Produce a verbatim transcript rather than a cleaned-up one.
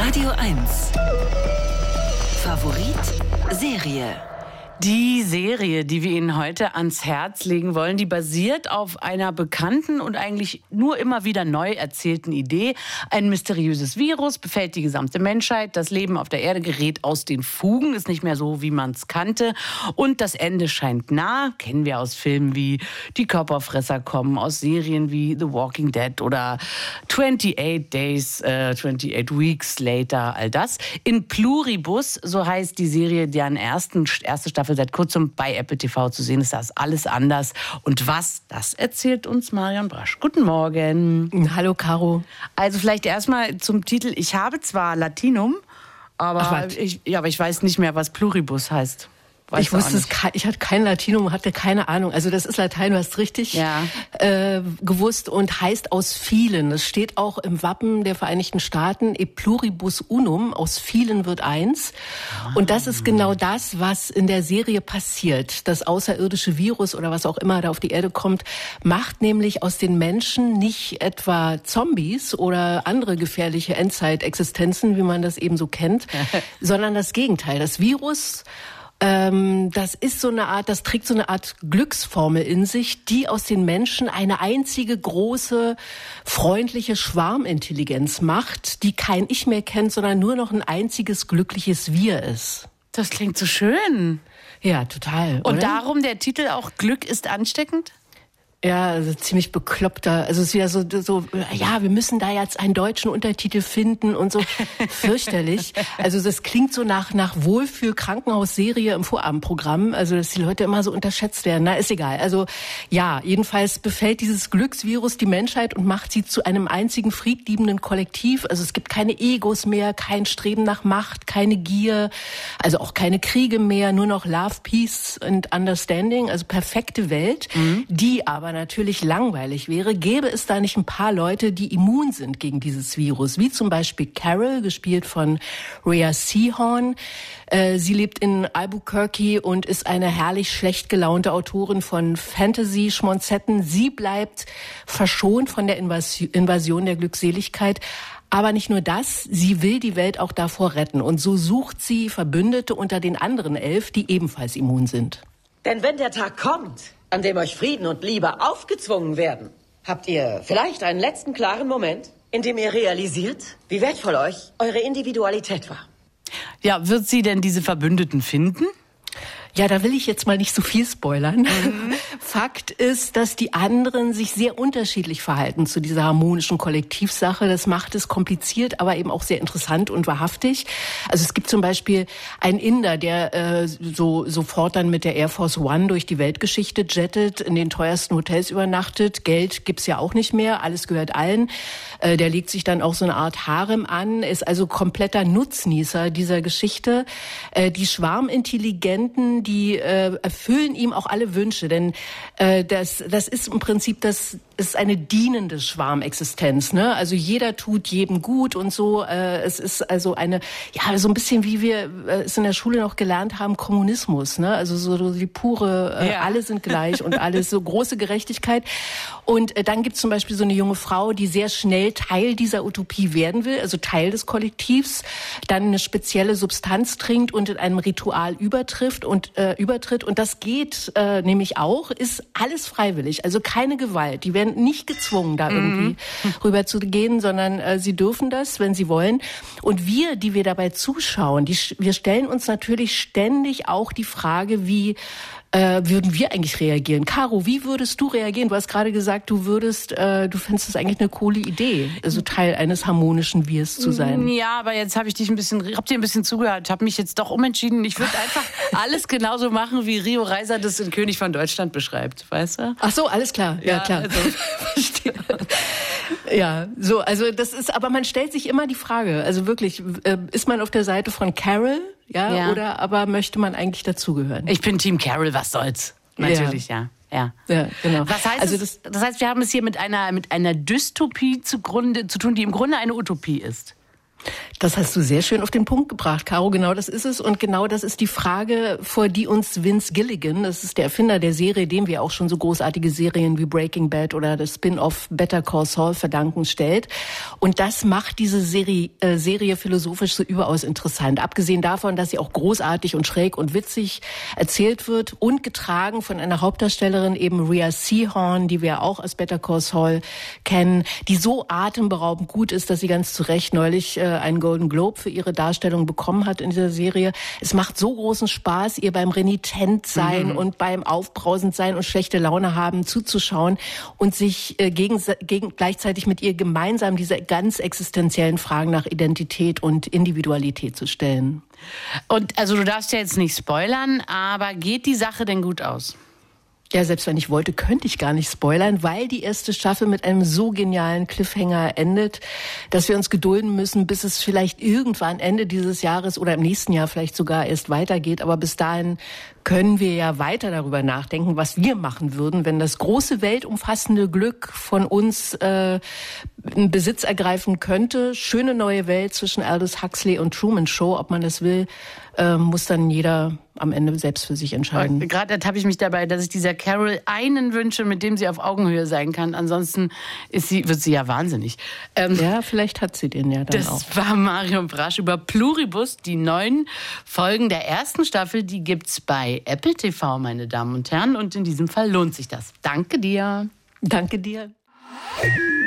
Radio eins. Favorit Serie. Die Serie, die wir Ihnen heute ans Herz legen wollen, die basiert auf einer bekannten und eigentlich nur immer wieder neu erzählten Idee. Ein mysteriöses Virus befällt die gesamte Menschheit. Das Leben auf der Erde gerät aus den Fugen, ist nicht mehr so, wie man es kannte. Und das Ende scheint nah. Kennen wir aus Filmen wie Die Körperfresser kommen, aus Serien wie The Walking Dead oder twenty-eight Days, äh, twenty-eight Weeks Later, all das. In Pluribus, so heißt die Serie, deren ersten, erste Staffel seit kurzem bei Apple T V zu sehen ist, das alles anders. Und was, das erzählt uns Marion Brasch. Guten Morgen. Hallo, Caro. Also vielleicht erstmal zum Titel. Ich habe zwar Latinum, aber, Ach, ich, ja, aber ich weiß nicht mehr, was Pluribus heißt. Weiß ich wusste es, ich hatte kein Latinum, hatte keine Ahnung. Also das ist Latein, du hast richtig ja. äh, gewusst und heißt aus vielen. Das steht auch im Wappen der Vereinigten Staaten, e pluribus unum, aus vielen wird eins. Ah. Und das ist genau das, was in der Serie passiert. Das außerirdische Virus oder was auch immer da auf die Erde kommt, macht nämlich aus den Menschen nicht etwa Zombies oder andere gefährliche Endzeitexistenzen, wie man das eben so kennt, sondern das Gegenteil. Das Virus Ähm, das ist so eine Art, das trägt so eine Art Glücksformel in sich, die aus den Menschen eine einzige große, freundliche Schwarmintelligenz macht, die kein Ich mehr kennt, sondern nur noch ein einziges glückliches Wir ist. Das klingt so schön. Ja, total. Und oder? darum der Titel auch Glück ist ansteckend? Ja, also ziemlich bekloppter. Also es ist wieder so, so, ja, wir müssen da jetzt einen deutschen Untertitel finden und so. Fürchterlich. Also das klingt so nach nach Wohlfühl-Krankenhausserie im Vorabendprogramm. Also dass die Leute immer so unterschätzt werden. Na, ist egal. Also ja, jedenfalls befällt dieses Glücksvirus die Menschheit und macht sie zu einem einzigen friedliebenden Kollektiv. Also es gibt keine Egos mehr, kein Streben nach Macht, keine Gier, also auch keine Kriege mehr, nur noch Love, Peace and Understanding. Also perfekte Welt, mhm. die aber natürlich langweilig wäre, gäbe es da nicht ein paar Leute, die immun sind gegen dieses Virus, wie zum Beispiel Carol, gespielt von Rhea Seehorn. Äh, sie lebt in Albuquerque und ist eine herrlich schlecht gelaunte Autorin von Fantasy-Schmonzetten. Sie bleibt verschont von der Invas- Invasion der Glückseligkeit. Aber nicht nur das, sie will die Welt auch davor retten. Und so sucht sie Verbündete unter den anderen elf, die ebenfalls immun sind. Denn wenn der Tag kommt, an dem euch Frieden und Liebe aufgezwungen werden, habt ihr vielleicht einen letzten klaren Moment, in dem ihr realisiert, wie wertvoll euch eure Individualität war. Ja, wird sie denn diese Verbündeten finden? Ja, da will ich jetzt mal nicht so viel spoilern. Mhm. Fakt ist, dass die anderen sich sehr unterschiedlich verhalten zu dieser harmonischen Kollektivsache. Das macht es kompliziert, aber eben auch sehr interessant und wahrhaftig. Also es gibt zum Beispiel einen Inder, der äh, so sofort dann mit der Air Force One durch die Weltgeschichte jettet, in den teuersten Hotels übernachtet. Geld gibt's ja auch nicht mehr, alles gehört allen. Äh, der legt sich dann auch so eine Art Harem an, ist also kompletter Nutznießer dieser Geschichte. Äh, die Schwarmintelligenten, die äh, erfüllen ihm auch alle Wünsche, denn äh, das das ist im Prinzip das ist eine dienende Schwarmexistenz, ne? Also jeder tut jedem gut und so. Äh, es ist also eine, ja, so ein bisschen wie wir äh, es in der Schule noch gelernt haben, Kommunismus, ne? Also so, so die pure, äh, ja. alle sind gleich und alles so große Gerechtigkeit. Und äh, dann gibt es zum Beispiel so eine junge Frau, die sehr schnell Teil dieser Utopie werden will, also Teil des Kollektivs, dann eine spezielle Substanz trinkt und in einem Ritual übertrifft und äh, übertritt. Und das geht äh, nämlich auch, ist alles freiwillig, also keine Gewalt. Die werden nicht gezwungen, da irgendwie mhm. rüber zu gehen, sondern äh, sie dürfen das, wenn sie wollen. Und wir, die wir dabei zuschauen, die, wir stellen uns natürlich ständig auch die Frage, wie äh, würden wir eigentlich reagieren? Caro, wie würdest du reagieren? Du hast gerade gesagt, du würdest, äh, du findest es eigentlich eine coole Idee, also Teil eines harmonischen Wirs zu sein. Ja, aber jetzt habe ich dich ein bisschen, hab dir ein bisschen zugehört, habe mich jetzt doch umentschieden. Ich würde einfach alles genauso machen, wie Rio Reiser das in König von Deutschland beschreibt, weißt du? Ach so, alles klar, ja, ja klar. Also. Verstehe. Ja, so, also das ist, aber man stellt sich immer die Frage, also wirklich, äh, ist man auf der Seite von Carol, ja, ja. oder aber möchte man eigentlich dazugehören? Ich bin Team Carol, was soll's? Natürlich, ja. ja. Ja, ja genau. Was heißt also das, das heißt, wir haben es hier mit einer, mit einer Dystopie zugrunde, zu tun, die im Grunde eine Utopie ist. Das hast du sehr schön auf den Punkt gebracht, Caro. Genau das ist es. Und genau das ist die Frage, vor die uns Vince Gilligan, das ist der Erfinder der Serie, dem wir auch schon so großartige Serien wie Breaking Bad oder das Spin-off Better Call Saul verdanken, stellt. Und das macht diese Serie, äh, Serie philosophisch so überaus interessant. Abgesehen davon, dass sie auch großartig und schräg und witzig erzählt wird und getragen von einer Hauptdarstellerin, eben Rhea Seehorn, die wir auch aus Better Call Saul kennen, die so atemberaubend gut ist, dass sie ganz zu Recht neulich äh, einen Golden Globe für ihre Darstellung bekommen hat in dieser Serie. Es macht so großen Spaß, ihr beim Renitent-Sein mhm. und beim Aufbrausend-Sein und schlechte Laune haben zuzuschauen und sich äh, gegen, gegen, gleichzeitig mit ihr gemeinsam diese ganz existenziellen Fragen nach Identität und Individualität zu stellen. Und also du darfst ja jetzt nicht spoilern, aber geht die Sache denn gut aus? Ja, selbst wenn ich wollte, könnte ich gar nicht spoilern, weil die erste Staffel mit einem so genialen Cliffhanger endet, dass wir uns gedulden müssen, bis es vielleicht irgendwann Ende dieses Jahres oder im nächsten Jahr vielleicht sogar erst weitergeht. Aber bis dahin können wir ja weiter darüber nachdenken, was wir machen würden, wenn das große weltumfassende Glück von uns äh, in Besitz ergreifen könnte. Schöne neue Welt zwischen Aldous Huxley und Truman Show, ob man das will, äh, muss dann jeder am Ende selbst für sich entscheiden. Gerade ertappe ich mich dabei, dass ich dieser Carol einen wünsche, mit dem sie auf Augenhöhe sein kann. Ansonsten ist sie, wird sie ja wahnsinnig. Ähm, ja, vielleicht hat sie den ja dann das auch. Das war Marion Brasch über Pluribus. Die neuen Folgen der ersten Staffel, die gibt's bei Apple T V, meine Damen und Herren. Und in diesem Fall lohnt sich das. Danke dir. Danke dir.